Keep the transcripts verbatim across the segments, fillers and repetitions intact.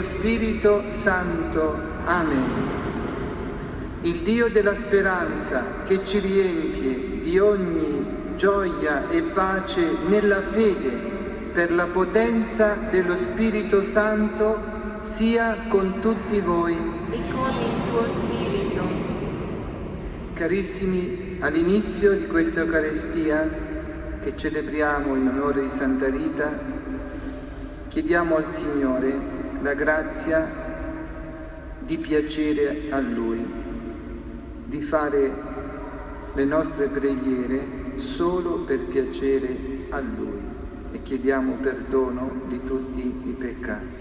dello Spirito Santo. Amen. Il Dio della speranza, che ci riempie di ogni gioia e pace nella fede, per la potenza dello Spirito Santo, sia con tutti voi. E con il tuo Spirito. Carissimi, all'inizio di questa Eucaristia che celebriamo in onore di Santa Rita, chiediamo al Signore la grazia di piacere a Lui, di fare le nostre preghiere solo per piacere a Lui, e chiediamo perdono di tutti i peccati.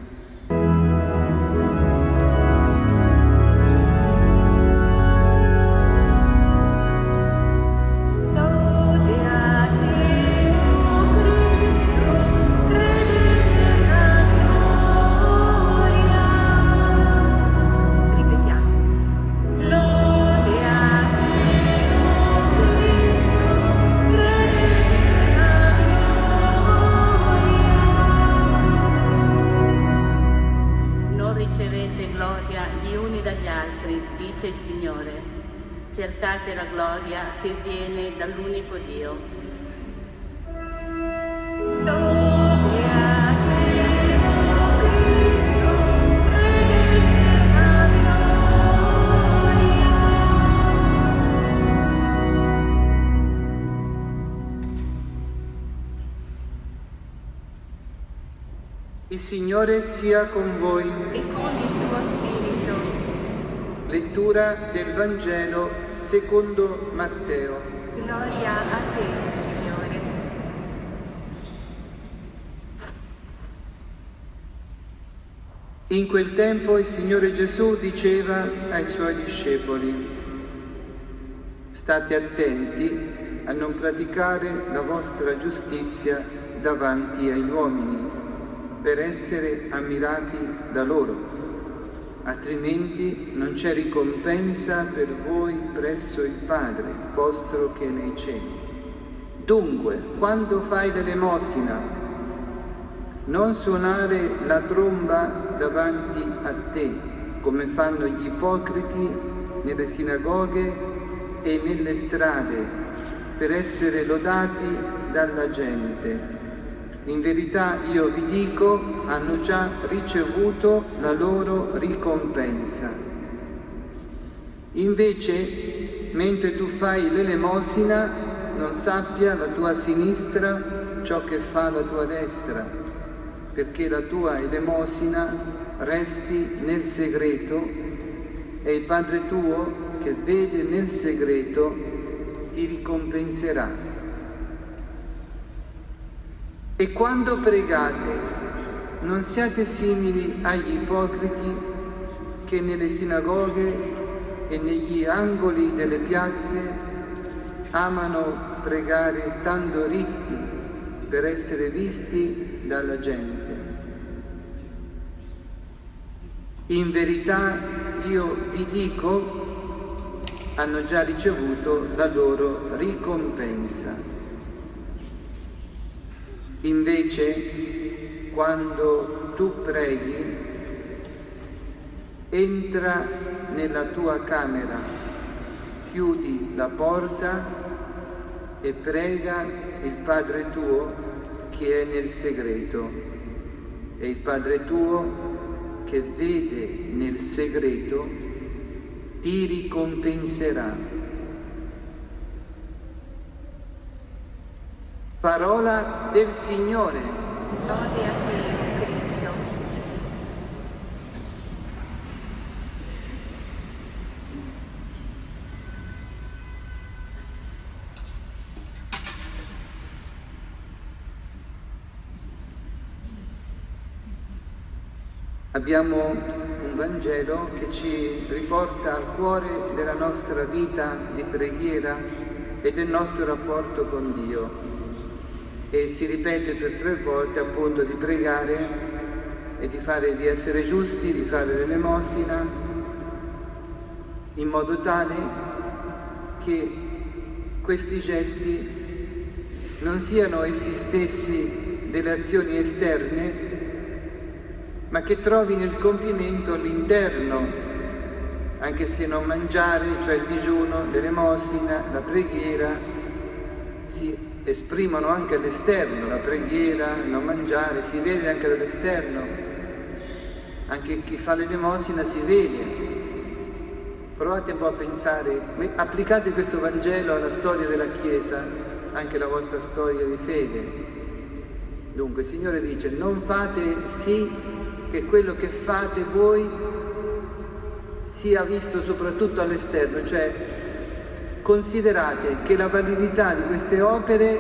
Cercate la gloria che viene dall'unico Dio. Lode a te, o Cristo, Re della gloria. Il Signore sia con voi. E con il tuo spirito. Lettura del Vangelo secondo Matteo. Gloria a te, Signore. In quel tempo il Signore Gesù diceva ai Suoi discepoli: state attenti a non praticare la vostra giustizia davanti agli uomini, per essere ammirati da loro. Altrimenti non c'è ricompensa per voi presso il Padre vostro che è nei cieli. Dunque, quando fai l'elemosina, non suonare la tromba davanti a te, come fanno gli ipocriti nelle sinagoghe e nelle strade, per essere lodati dalla gente. In verità io vi dico, hanno già ricevuto la loro ricompensa. Invece, mentre tu fai l'elemosina, non sappia la tua sinistra ciò che fa la tua destra, perché la tua elemosina resti nel segreto, e il Padre tuo, che vede nel segreto, ti ricompenserà. E quando pregate, non siate simili agli ipocriti che nelle sinagoghe e negli angoli delle piazze amano pregare stando ritti per essere visti dalla gente. In verità io vi dico, hanno già ricevuto la loro ricompensa. Invece, quando tu preghi, entra nella tua camera, chiudi la porta e prega il Padre tuo che è nel segreto, e il Padre tuo che vede nel segreto ti ricompenserà. Parola del Signore. Lode a te, Cristo. Abbiamo un Vangelo che ci riporta al cuore della nostra vita di preghiera e del nostro rapporto con Dio. E si ripete per tre volte appunto di pregare e di, fare, di essere giusti, di fare l'elemosina, in modo tale che questi gesti non siano essi stessi delle azioni esterne, ma che trovi nel compimento l'interno, anche se non mangiare, cioè il digiuno, l'elemosina, la preghiera, si esprimono anche all'esterno, la preghiera, il non mangiare, si vede anche dall'esterno, anche chi fa l'elemosina si vede. Provate un po' a pensare, applicate questo Vangelo alla storia della Chiesa, anche la vostra storia di fede. Dunque il Signore dice: non fate sì che quello che fate voi sia visto soprattutto all'esterno, cioè considerate che la validità di queste opere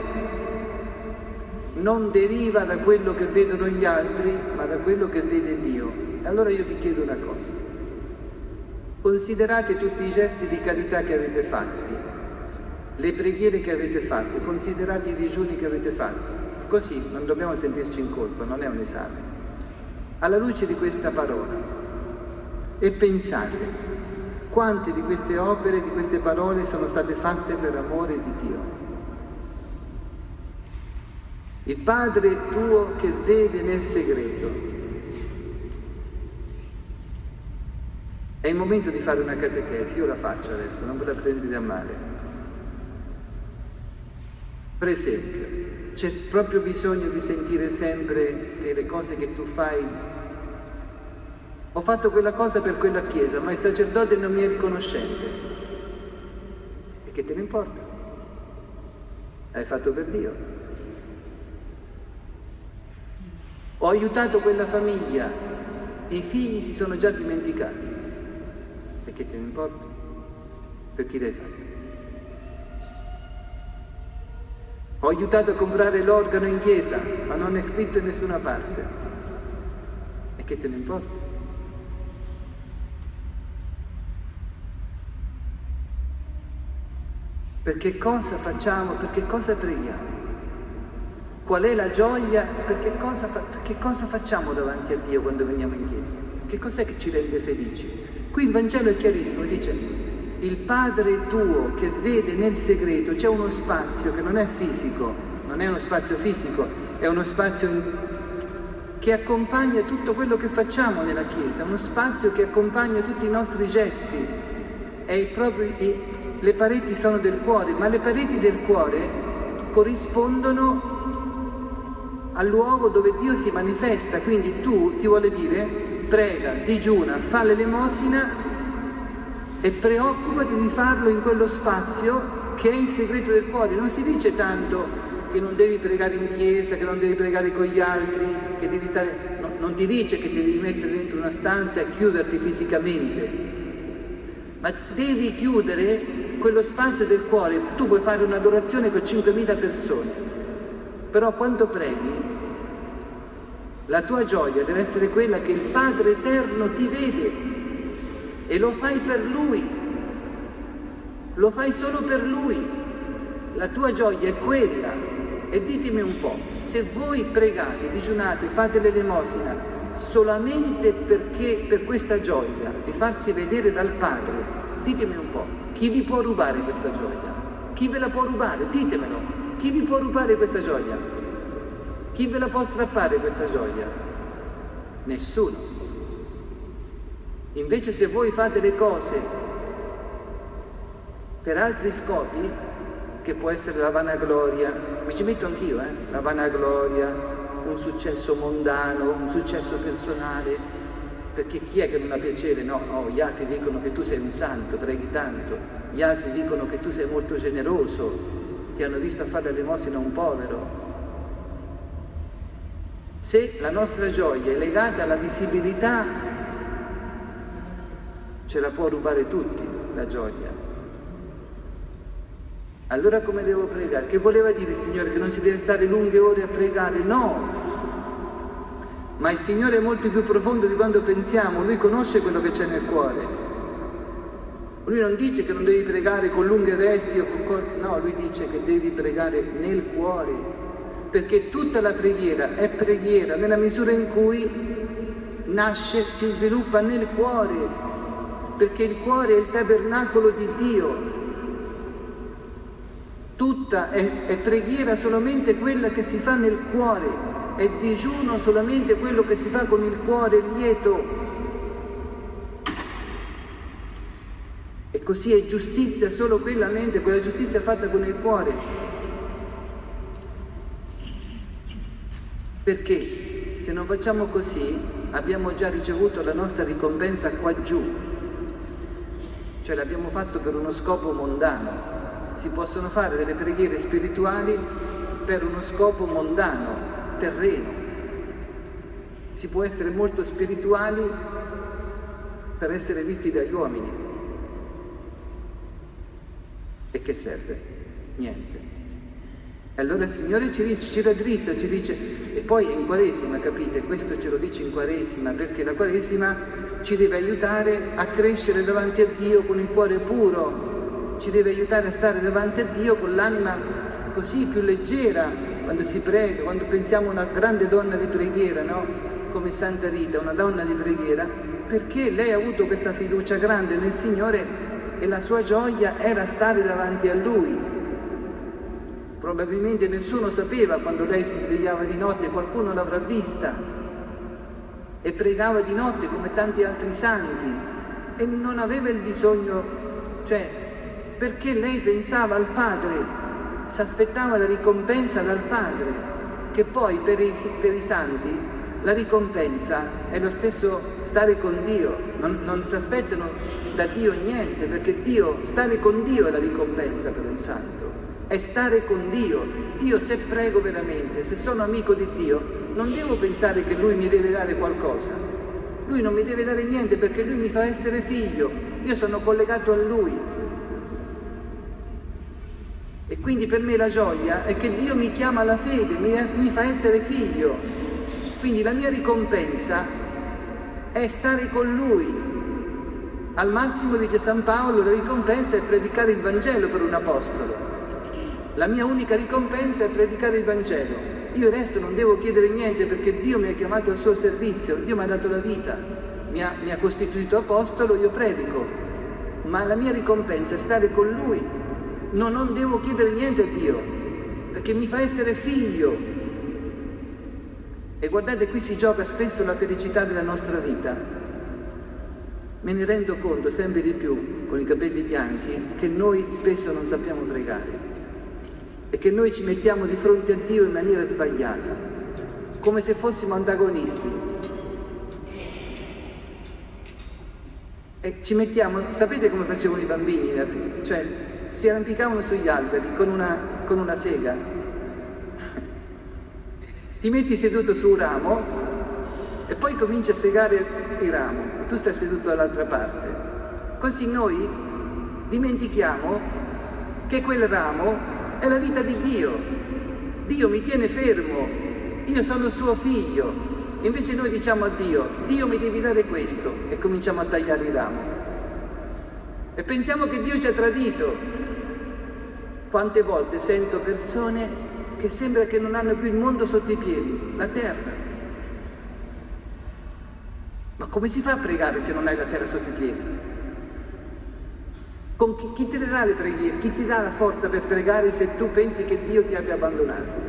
non deriva da quello che vedono gli altri, ma da quello che vede Dio. Allora io vi chiedo una cosa: considerate tutti i gesti di carità che avete fatti, le preghiere che avete fatto, considerate i digiuni che avete fatto, così non dobbiamo sentirci in colpa, non è un esame, alla luce di questa parola, e pensate quante di queste opere, di queste parole sono state fatte per amore di Dio. Il Padre tuo che vede nel segreto. È il momento di fare una catechesi, io la faccio adesso, non ve la prendete a male. Per esempio, c'è proprio bisogno di sentire sempre che le cose che tu fai: ho fatto quella cosa per quella chiesa, ma il sacerdote non mi è riconoscente. E che te ne importa? L'hai fatto per Dio. Ho aiutato quella famiglia, i figli si sono già dimenticati. E che te ne importa? Per chi l'hai fatto? Ho aiutato a comprare l'organo in chiesa, ma non è scritto in nessuna parte. E che te ne importa? Per che cosa facciamo? Per che cosa preghiamo? Qual è la gioia? Per che cosa, fa- per che cosa facciamo davanti a Dio quando veniamo in chiesa? Che cos'è che ci rende felici? Qui il Vangelo è chiarissimo, dice: il Padre tuo che vede nel segreto. C'è uno spazio che non è fisico, non è uno spazio fisico, è uno spazio in... che accompagna tutto quello che facciamo nella chiesa, uno spazio che accompagna tutti i nostri gesti, è il proprio... Le pareti sono del cuore, ma le pareti del cuore corrispondono al luogo dove Dio si manifesta. Quindi tu, ti vuole dire, prega, digiuna, fa l'elemosina e preoccupati di farlo in quello spazio che è il segreto del cuore. Non si dice tanto che non devi pregare in chiesa, che non devi pregare con gli altri, che devi stare... no, non ti dice che ti devi mettere dentro una stanza e chiuderti fisicamente, ma devi chiudere quello spazio del cuore. Tu puoi fare un'adorazione con cinquemila persone, però quando preghi, la tua gioia deve essere quella che il Padre Eterno ti vede e lo fai per Lui, lo fai solo per Lui. La tua gioia è quella. E ditemi un po', se voi pregate, digiunate, fate l'elemosina solamente perché per questa gioia di farsi vedere dal Padre, ditemi un po', chi vi può rubare questa gioia? Chi ve la può rubare? Ditemelo. Chi vi può rubare questa gioia? Chi ve la può strappare questa gioia? Nessuno. Invece se voi fate le cose per altri scopi, che può essere la vanagloria, mi ci metto anch'io, eh? La vanagloria, un successo mondano, un successo personale, perché chi è che non ha piacere? No, no, gli altri dicono che tu sei un santo, preghi tanto, gli altri dicono che tu sei molto generoso, ti hanno visto a fare l'elemosina a un povero. Se la nostra gioia è legata alla visibilità, ce la può rubare tutti la gioia. Allora come devo pregare? Che voleva dire il Signore? Che non si deve stare lunghe ore a pregare? No! Ma il Signore è molto più profondo di quando pensiamo, Lui conosce quello che c'è nel cuore. Lui non dice che non devi pregare con lunghe vesti o con cor... no, Lui dice che devi pregare nel cuore, perché tutta la preghiera è preghiera nella misura in cui nasce, si sviluppa nel cuore, perché il cuore è il tabernacolo di Dio. Tutta è, è preghiera solamente quella che si fa nel cuore. è digiuno solamente quello che si fa con il cuore lieto. E così è giustizia solo quella mente, quella giustizia fatta con il cuore. Perché se non facciamo così abbiamo già ricevuto la nostra ricompensa qua giù, cioè l'abbiamo fatto per uno scopo mondano. Si possono fare delle preghiere spirituali per uno scopo mondano, terreno. Si può essere molto spirituali per essere visti dagli uomini. E che serve? Niente. E allora il Signore ci dice, ci raddrizza, ci dice, e poi è in Quaresima, capite? Questo ce lo dice in Quaresima, perché la Quaresima ci deve aiutare a crescere davanti a Dio con il cuore puro, ci deve aiutare a stare davanti a Dio con l'anima così più leggera, quando si prega, quando pensiamo a una grande donna di preghiera, no? Come Santa Rita, una donna di preghiera, perché lei ha avuto questa fiducia grande nel Signore e la sua gioia era stare davanti a Lui. Probabilmente nessuno sapeva quando lei si svegliava di notte, qualcuno l'avrà vista e pregava di notte come tanti altri santi e non aveva il bisogno, cioè perché lei pensava al Padre, si aspettava la ricompensa dal Padre, che poi per i, per i santi la ricompensa è lo stesso stare con Dio, non, non si aspettano da Dio niente, perché Dio, stare con Dio è la ricompensa per un santo, è stare con Dio. Io se prego veramente, se sono amico di Dio, non devo pensare che Lui mi deve dare qualcosa, Lui non mi deve dare niente perché Lui mi fa essere figlio, io sono collegato a Lui. E quindi per me la gioia è che Dio mi chiama alla fede, mi, mi fa essere figlio, quindi la mia ricompensa è stare con Lui. Al massimo, dice San Paolo, la ricompensa è predicare il Vangelo per un apostolo. La mia unica ricompensa è predicare il Vangelo. Io il resto non devo chiedere niente perché Dio mi ha chiamato al suo servizio, Dio mi ha dato la vita, mi ha, mi ha costituito apostolo, io predico. Ma la mia ricompensa è stare con Lui. No, non devo chiedere niente a Dio, perché mi fa essere figlio. E guardate, qui si gioca spesso la felicità della nostra vita. Me ne rendo conto sempre di più, con i capelli bianchi, che noi spesso non sappiamo pregare e che noi ci mettiamo di fronte a Dio in maniera sbagliata, come se fossimo antagonisti. E ci mettiamo, sapete come facevano i bambini? Cioè, si arrampicavano sugli alberi con una, con una sega. Ti metti seduto su un ramo e poi cominci a segare il ramo e tu stai seduto dall'altra parte. Così noi dimentichiamo che quel ramo è la vita di Dio. Dio mi tiene fermo, io sono suo figlio. Invece noi diciamo a Dio, Dio mi devi dare questo, e cominciamo a tagliare il ramo. E pensiamo che Dio ci ha tradito. Quante volte sento persone che sembra che non hanno più il mondo sotto i piedi, la terra. Ma come si fa a pregare se non hai la terra sotto i piedi? Con chi, chi ti darà le preghiere? Chi ti dà la forza per pregare se tu pensi che Dio ti abbia abbandonato?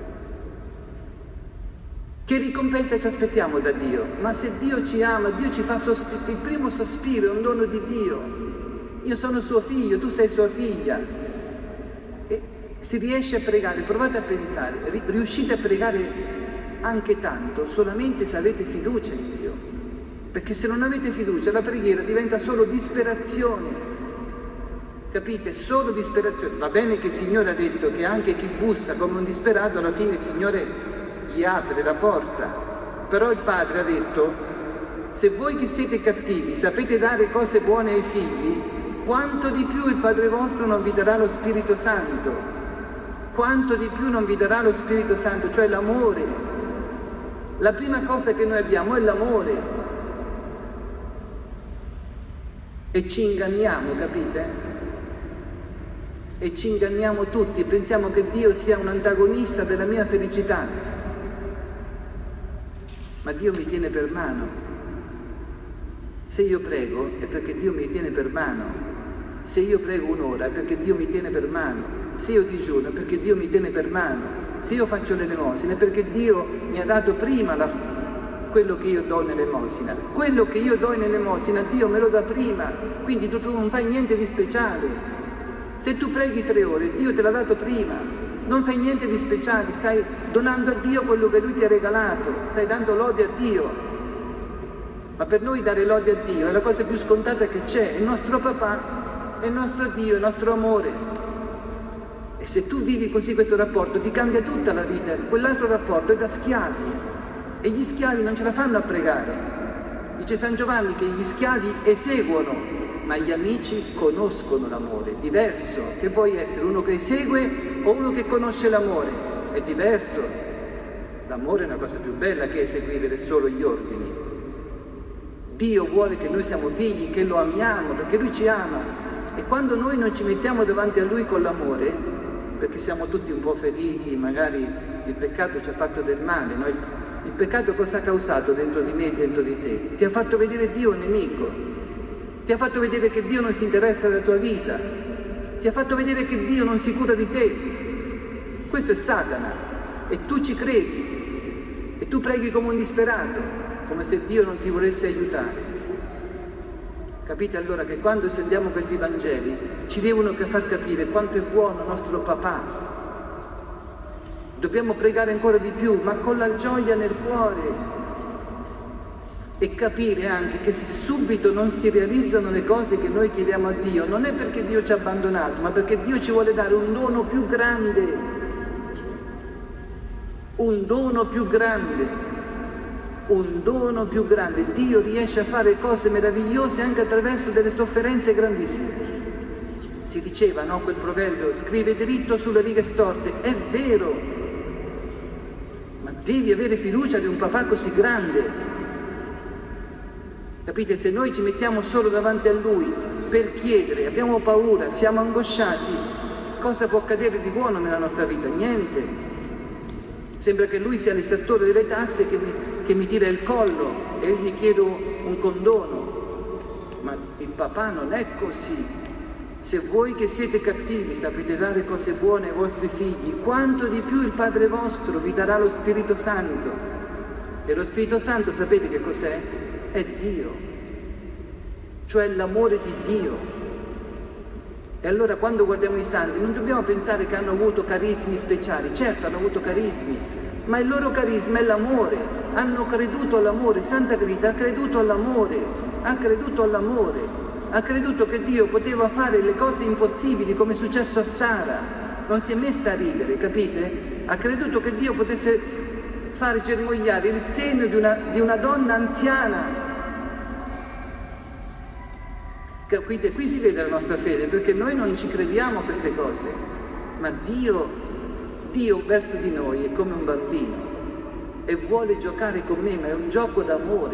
Che ricompensa ci aspettiamo da Dio? Ma se Dio ci ama, Dio ci fa sospirare, il primo sospiro è un dono di Dio. Io sono suo figlio, tu sei sua figlia. E si riesce a pregare, provate a pensare, riuscite a pregare anche tanto solamente se avete fiducia in Dio. Perché se non avete fiducia la preghiera diventa solo disperazione. Capite? Solo disperazione. Va bene che il Signore ha detto che anche chi bussa come un disperato alla fine il Signore gli apre la porta. Però il Padre ha detto: se voi che siete cattivi sapete dare cose buone ai figli, quanto di più il Padre vostro non vi darà lo Spirito Santo? Quanto di più non vi darà lo Spirito Santo, cioè l'amore. La prima cosa che noi abbiamo è l'amore. E ci inganniamo, capite? E ci inganniamo tutti, pensiamo che Dio sia un antagonista della mia felicità. Ma Dio mi tiene per mano. Se io prego è perché Dio mi tiene per mano. Se io prego un'ora è perché Dio mi tiene per mano. Se io digiuno è perché Dio mi tiene per mano. Se io faccio l'elemosina è perché Dio mi ha dato prima la, quello che io do nell'elemosina. Quello che io do nell'elemosina Dio me lo dà prima, quindi tu, tu non fai niente di speciale. Se tu preghi tre ore, Dio te l'ha dato prima, non fai niente di speciale, stai donando a Dio quello che Lui ti ha regalato, stai dando lode a Dio. Ma per noi dare lode a Dio è la cosa più scontata che c'è, è il nostro papà, è il nostro Dio, è il nostro amore. E se tu vivi così questo rapporto ti cambia tutta la vita. Quell'altro rapporto è da schiavi e gli schiavi non ce la fanno a pregare. Dice San Giovanni che gli schiavi eseguono, ma gli amici conoscono l'amore. Diverso, che puoi essere uno che esegue o uno che conosce l'amore, è diverso. L'amore è una cosa più bella che eseguire solo gli ordini. Dio vuole che noi siamo figli, che lo amiamo, perché Lui ci ama. E quando noi non ci mettiamo davanti a Lui con l'amore, perché siamo tutti un po' feriti, magari il peccato ci ha fatto del male, no? il, il peccato cosa ha causato dentro di me e dentro di te? Ti ha fatto vedere Dio un nemico, ti ha fatto vedere che Dio non si interessa della tua vita, ti ha fatto vedere che Dio non si cura di te. Questo è Satana, e tu ci credi, e tu preghi come un disperato, come se Dio non ti volesse aiutare. Capite allora che quando sentiamo questi Vangeli ci devono far capire quanto è buono il nostro papà. Dobbiamo pregare ancora di più, ma con la gioia nel cuore, e capire anche che se subito non si realizzano le cose che noi chiediamo a Dio, non è perché Dio ci ha abbandonato, ma perché Dio ci vuole dare un dono più grande, un dono più grande. Un dono più grande. Dio riesce a fare cose meravigliose anche attraverso delle sofferenze grandissime. Si diceva, no, quel proverbio, scrive dritto sulle righe storte. È vero, ma devi avere fiducia di un papà così grande. Capite? Se noi ci mettiamo solo davanti a Lui per chiedere, abbiamo paura, siamo angosciati, cosa può accadere di buono nella nostra vita? Niente. Sembra che Lui sia l'estrattore delle tasse che mi, che mi tira il collo e io gli chiedo un condono. Ma il papà non è così. Se voi che siete cattivi sapete dare cose buone ai vostri figli, quanto di più il Padre vostro vi darà lo Spirito Santo. E lo Spirito Santo sapete che cos'è? È Dio, cioè l'amore di Dio. E allora quando guardiamo i santi non dobbiamo pensare che hanno avuto carismi speciali. Certo, hanno avuto carismi, ma il loro carisma è l'amore. Hanno creduto all'amore. Santa Rita ha creduto all'amore, ha creduto all'amore, ha creduto che Dio poteva fare le cose impossibili, come è successo a Sara. Non si è messa a ridere, capite? Ha creduto che Dio potesse fare germogliare il seno di una, di una donna anziana. Capite? Qui si vede la nostra fede, perché noi non ci crediamo a queste cose, ma Dio, Dio verso di noi è come un bambino e vuole giocare con me, ma è un gioco d'amore.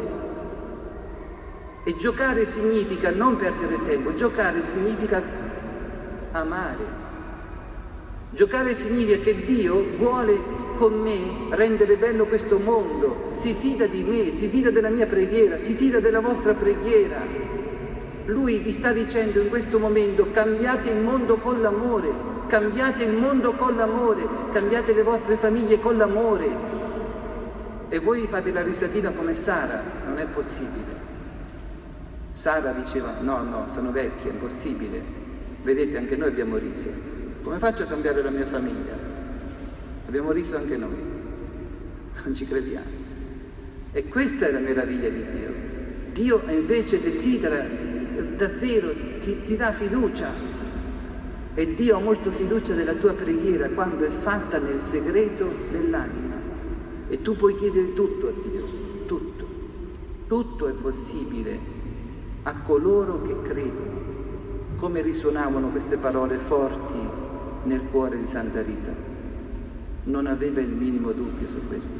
E giocare significa non perdere tempo, giocare significa amare. Giocare significa che Dio vuole con me rendere bello questo mondo, si fida di me, si fida della mia preghiera, si fida della vostra preghiera. Lui vi sta dicendo in questo momento: cambiate il mondo con l'amore, cambiate il mondo con l'amore, cambiate le vostre famiglie con l'amore. E voi fate la risatina come Sara, non è possibile. Sara diceva: no, no, sono vecchia, è impossibile. Vedete, anche noi abbiamo riso. Come faccio a cambiare la mia famiglia? Abbiamo riso anche noi, non ci crediamo. E questa è la meraviglia di Dio. Dio invece desidera davvero, ti, ti dà fiducia, e Dio ha molto fiducia della tua preghiera quando è fatta nel segreto dell'anima, e tu puoi chiedere tutto a Dio, tutto, tutto è possibile a coloro che credono. Come risuonavano queste parole forti nel cuore di Santa Rita, non aveva il minimo dubbio su questo.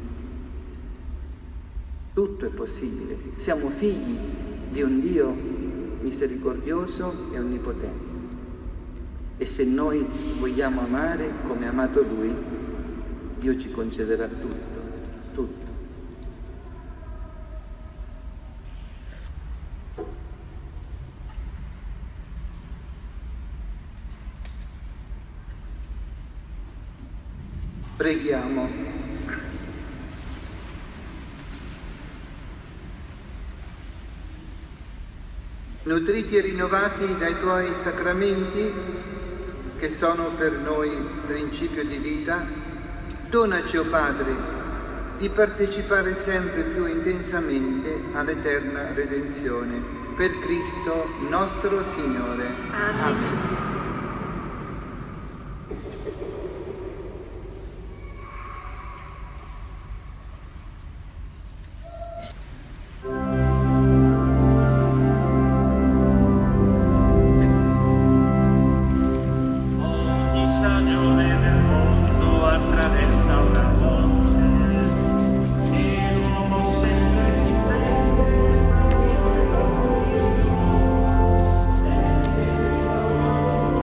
Tutto è possibile, siamo figli di un Dio misericordioso e onnipotente. E se noi vogliamo amare come ha amato Lui, Dio ci concederà tutto, tutto. Preghiamo. Nutriti e rinnovati dai tuoi sacramenti, che sono per noi principio di vita, donaci, o Padre, di partecipare sempre più intensamente all'eterna redenzione. Per Cristo nostro Signore. Amen. Amen.